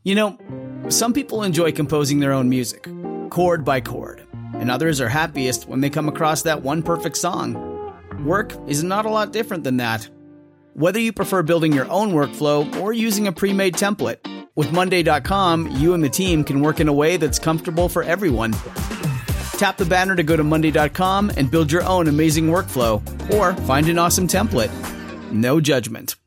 You know, some people enjoy composing their own music, chord by chord, and others are happiest when they come across that one perfect song. Work is not a lot different than that. Whether you prefer building your own workflow or using a pre-made template, with Monday.com, you and the team can work in a way that's comfortable for everyone. Tap the banner to go to Monday.com and build your own amazing workflow, or find an awesome template. No judgment.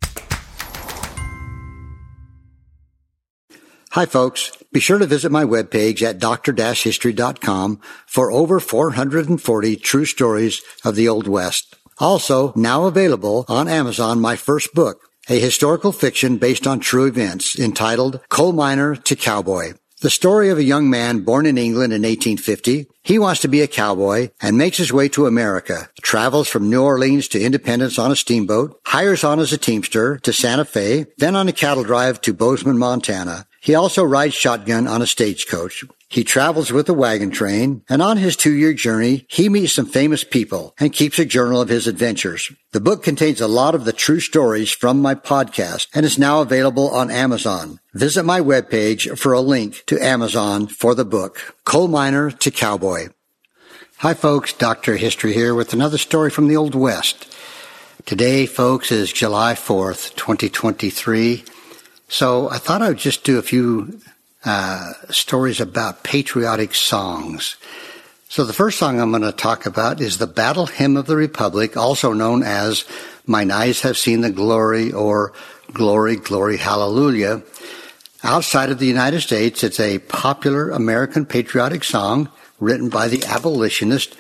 Hi, folks. Be sure to visit my webpage at dr-history.com for over 440 true stories of the Old West. Also, now available on Amazon, my first book, a historical fiction based on true events entitled Coal Miner to Cowboy. The story of a young man born in England in 1850. He wants to be a cowboy and makes his way to America, travels from New Orleans to Independence on a steamboat, hires on as a teamster to Santa Fe, then on a cattle drive to Bozeman, Montana. He also rides shotgun on a stagecoach. He travels with a wagon train, and on his 2-year journey, he meets some famous people and keeps a journal of his adventures. The book contains a lot of the true stories from my podcast and is now available on Amazon. Visit my webpage for a link to Amazon for the book, Coal Miner to Cowboy. Hi, folks. Dr. History here with another story from the Old West. Today, folks, is July 4th, 2023. So I thought I would just do a few stories about patriotic songs. So the first song I'm going to talk about is the Battle Hymn of the Republic, also known as Mine Eyes Have Seen the Glory or Glory, Glory, Hallelujah. Outside of the United States, it's a popular American patriotic song written by the abolitionist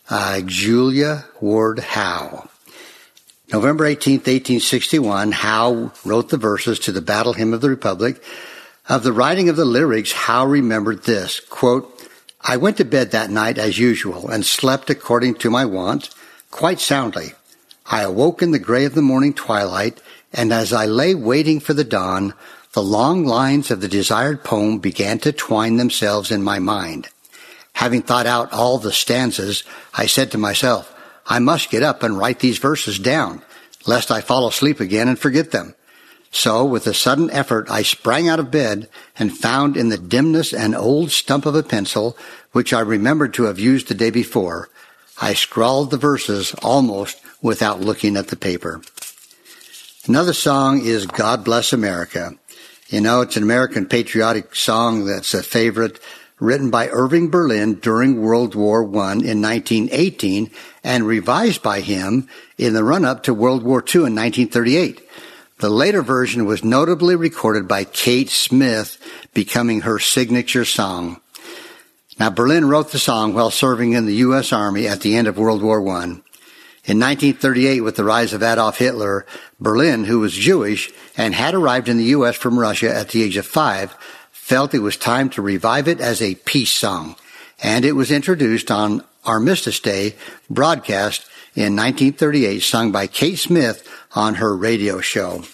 Julia Ward Howe. November 18th, 1861, Howe wrote the verses to the Battle Hymn of the Republic. Of the writing of the lyrics, Howe remembered this, quote, I went to bed that night as usual and slept according to my wont, quite soundly. I awoke in the gray of the morning twilight, and as I lay waiting for the dawn, the long lines of the desired poem began to twine themselves in my mind. Having thought out all the stanzas, I said to myself, I must get up and write these verses down, lest I fall asleep again and forget them. So, with a sudden effort, I sprang out of bed and found in the dimness an old stump of a pencil, which I remembered to have used the day before. I scrawled the verses almost without looking at the paper. Another song is God Bless America. You know, it's an American patriotic song that's a favorite, written by Irving Berlin during World War I in 1918 and revised by him in the run-up to World War II in 1938. The later version was notably recorded by Kate Smith, becoming her signature song. Now, Berlin wrote the song while serving in the U.S. Army at the end of World War I. In 1938, with the rise of Adolf Hitler, Berlin, who was Jewish and had arrived in the U.S. from Russia at the age of 5, felt it was time to revive it as a peace song, and it was introduced on Armistice Day broadcast in 1938, sung by Kate Smith on her radio show.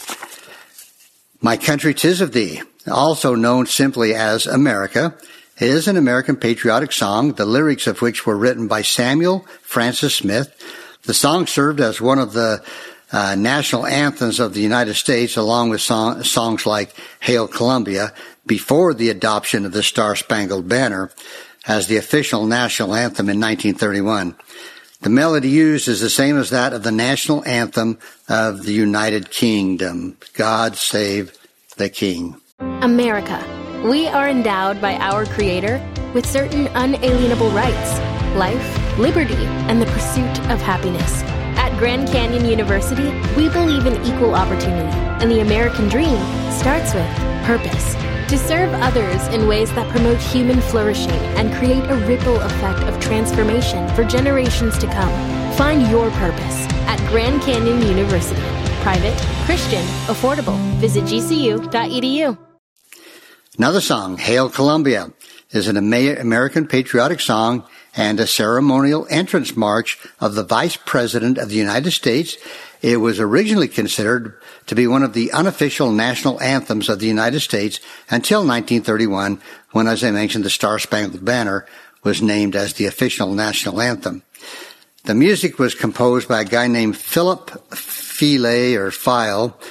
My Country 'Tis of Thee, also known simply as America, is an American patriotic song, the lyrics of which were written by Samuel Francis Smith. The song served as one of the national anthems of the United States, along with songs like Hail Columbia, before the adoption of the Star-Spangled Banner as the official national anthem in 1931. The melody used is the same as that of the national anthem of the United Kingdom, God Save the King. America. We are endowed by our Creator with certain unalienable rights, life, liberty, and the pursuit of happiness. At Grand Canyon University, we believe in equal opportunity, and the American dream starts with purpose. To serve others in ways that promote human flourishing and create a ripple effect of transformation for generations to come. Find your purpose at Grand Canyon University. Private, Christian, affordable. Visit gcu.edu. Another song, Hail Columbia, is an American patriotic song and a ceremonial entrance march of the Vice President of the United States. It was originally considered to be one of the unofficial national anthems of the United States until 1931, when, as I mentioned, the Star-Spangled Banner was named as the official national anthem. The music was composed by a guy named Philip File.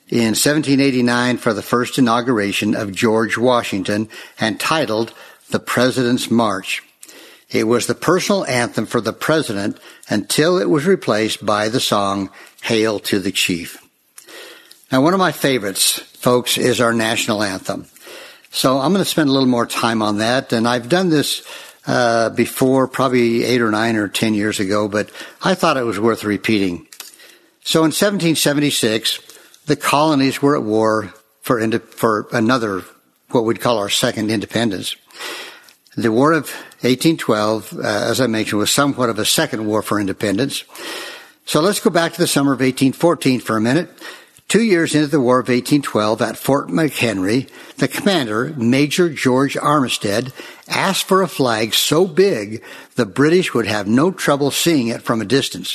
in 1789 for the first inauguration of George Washington and titled The President's March. It was the personal anthem for the president until it was replaced by the song Hail to the Chief. Now, one of my favorites, folks, is our national anthem. So I'm going to spend a little more time on that, and I've done this before, probably 8 or 9 or 10 years ago, but I thought it was worth repeating. So in 1776, the colonies were at war for another, what we'd call our second independence. The War of 1812, as I mentioned, was somewhat of a second war for independence. So let's go back to the summer of 1814 for a minute. 2 years into the War of 1812 at Fort McHenry, the commander, Major George Armistead, asked for a flag so big the British would have no trouble seeing it from a distance.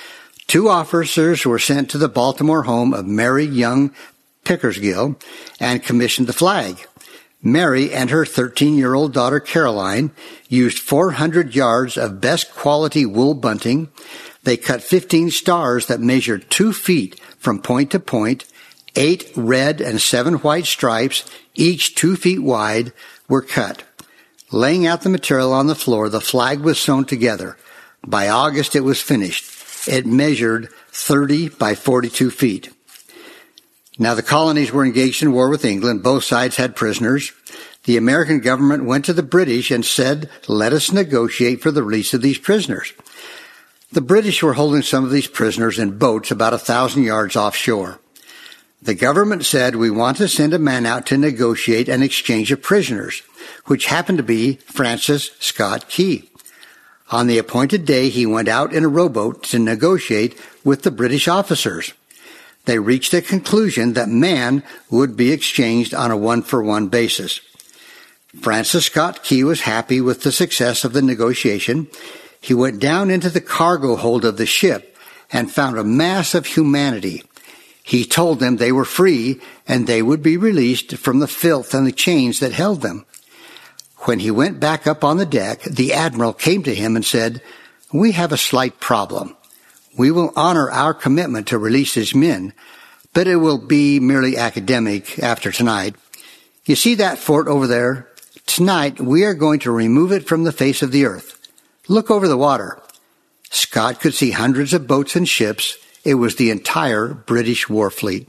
2 officers were sent to the Baltimore home of Mary Young Pickersgill and commissioned the flag. Mary and her 13-year-old daughter Caroline used 400 yards of best quality wool bunting. They cut 15 stars that measured 2 feet from point to point. 8 red and 7 white stripes, each 2 feet wide, were cut. Laying out the material on the floor, the flag was sewn together. By August, it was finished. It measured 30 by 42 feet. Now, the colonies were engaged in war with England. Both sides had prisoners. The American government went to the British and said, let us negotiate for the release of these prisoners. The British were holding some of these prisoners in boats about 1,000 yards offshore. The government said, we want to send a man out to negotiate an exchange of prisoners, which happened to be Francis Scott Key. On the appointed day, he went out in a rowboat to negotiate with the British officers. They reached a conclusion that man would be exchanged on a one-for-one basis. Francis Scott Key was happy with the success of the negotiation. He went down into the cargo hold of the ship and found a mass of humanity. He told them they were free and they would be released from the filth and the chains that held them. When he went back up on the deck, the admiral came to him and said, we have a slight problem. We will honor our commitment to release his men, but it will be merely academic after tonight. You see that fort over there? Tonight, we are going to remove it from the face of the earth. Look over the water. Scott could see hundreds of boats and ships. It was the entire British war fleet.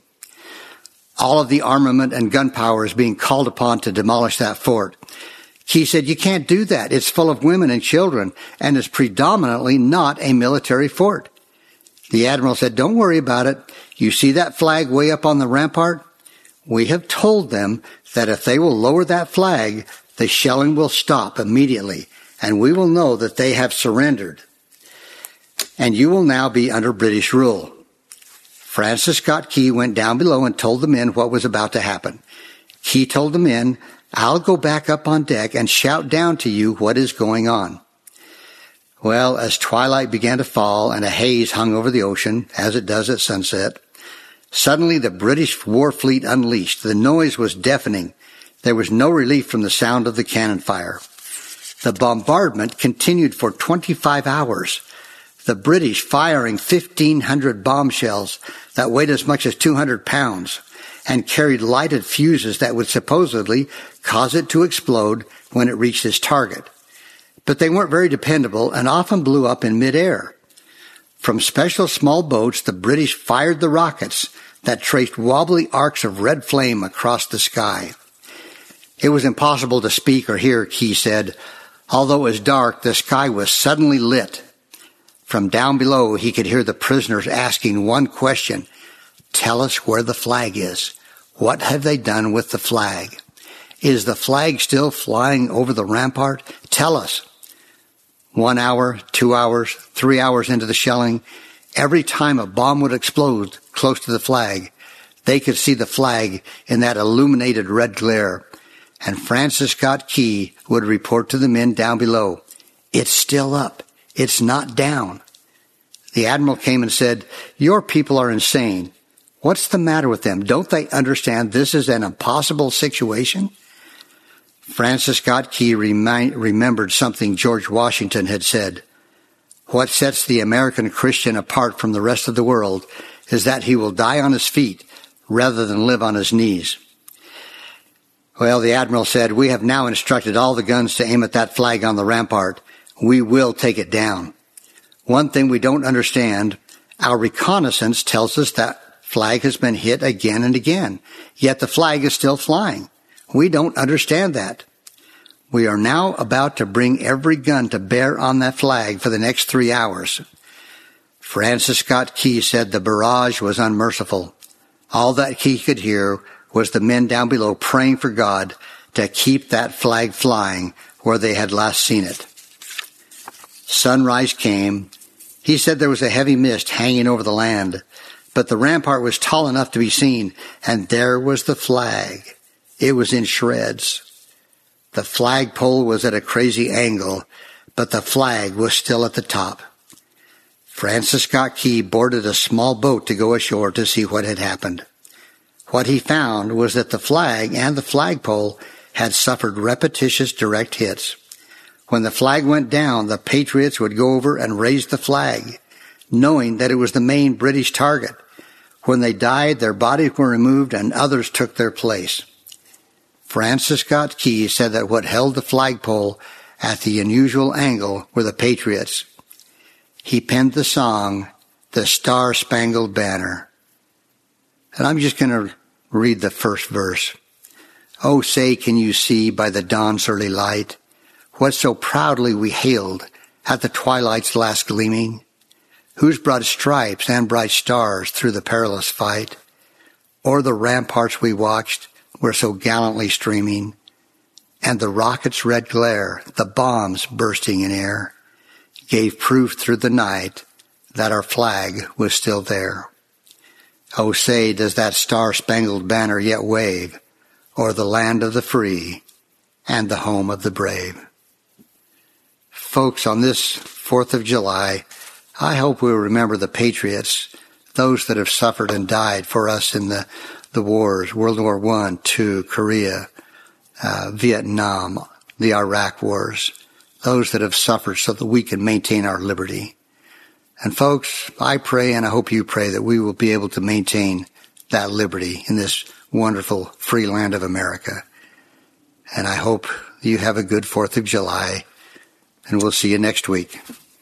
All of the armament and gunpowder is being called upon to demolish that fort. Key said, you can't do that. It's full of women and children, and is predominantly not a military fort. The admiral said, don't worry about it. You see that flag way up on the rampart? We have told them that if they will lower that flag, the shelling will stop immediately, and we will know that they have surrendered. And you will now be under British rule. Francis Scott Key went down below and told the men what was about to happen. Key told the men, I'll go back up on deck and shout down to you what is going on. Well, as twilight began to fall and a haze hung over the ocean, as it does at sunset, suddenly the British war fleet unleashed. The noise was deafening. There was no relief from the sound of the cannon fire. The bombardment continued for 25 hours. The British firing 1,500 bombshells that weighed as much as 200 pounds and carried lighted fuses that would supposedly cause it to explode when it reached its target. But they weren't very dependable and often blew up in midair. From special small boats, the British fired the rockets that traced wobbly arcs of red flame across the sky. It was impossible to speak or hear, Key said. Although it was dark, the sky was suddenly lit. From down below, he could hear the prisoners asking one question. Tell us where the flag is. What have they done with the flag? Is the flag still flying over the rampart? Tell us. 1 hour, 2 hours, 3 hours into the shelling, every time a bomb would explode close to the flag, they could see the flag in that illuminated red glare. And Francis Scott Key would report to the men down below, it's still up. It's not down. The admiral came and said, your people are insane. What's the matter with them? Don't they understand this is an impossible situation? Francis Scott Key remembered something George Washington had said. What sets the American Christian apart from the rest of the world is that he will die on his feet rather than live on his knees. Well, the admiral said, "We have now instructed all the guns to aim at that flag on the rampart. We will take it down. One thing we don't understand, our reconnaissance tells us that flag has been hit again and again, yet the flag is still flying. We don't understand that. We are now about to bring every gun to bear on that flag for the next 3 hours." Francis Scott Key said the barrage was unmerciful. All that Key could hear was the men down below praying for God to keep that flag flying where they had last seen it. Sunrise came. He said there was a heavy mist hanging over the land, but the rampart was tall enough to be seen, and there was the flag. It was in shreds. The flagpole was at a crazy angle, but the flag was still at the top. Francis Scott Key boarded a small boat to go ashore to see what had happened. What he found was that the flag and the flagpole had suffered repetitious direct hits. When the flag went down, the Patriots would go over and raise the flag, knowing that it was the main British target. When they died, their bodies were removed and others took their place. Francis Scott Key said that what held the flagpole at the unusual angle were the Patriots. He penned the song, "The Star-Spangled Banner." And I'm just going to read the first verse. "Oh, say, can you see by the dawn's early light what so proudly we hailed at the twilight's last gleaming? Whose broad stripes and bright stars through the perilous fight o'er the ramparts we watched were so gallantly streaming, and the rocket's red glare, the bombs bursting in air, gave proof through the night that our flag was still there. Oh, say, does that star-spangled banner yet wave o'er the land of the free and the home of the brave?" Folks, on this 4th of July, I hope we'll remember the Patriots, those that have suffered and died for us in the wars, World War I, II, Korea, Vietnam, the Iraq wars, those that have suffered so that we can maintain our liberty. And folks, I pray and I hope you pray that we will be able to maintain that liberty in this wonderful free land of America. And I hope you have a good 4th of July, and we'll see you next week.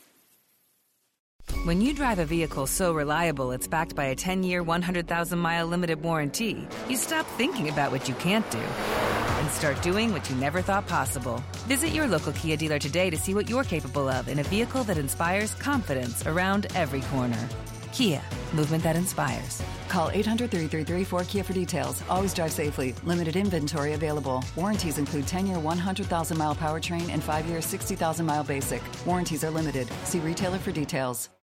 When you drive a vehicle so reliable it's backed by a 10-year, 100,000-mile limited warranty, you stop thinking about what you can't do and start doing what you never thought possible. Visit your local Kia dealer today to see what you're capable of in a vehicle that inspires confidence around every corner. Kia, movement that inspires. Call 800-333-4KIA for details. Always drive safely. Limited inventory available. Warranties include 10-year 100,000-mile powertrain and 5-year 60,000-mile basic. Warranties are limited. See retailer for details.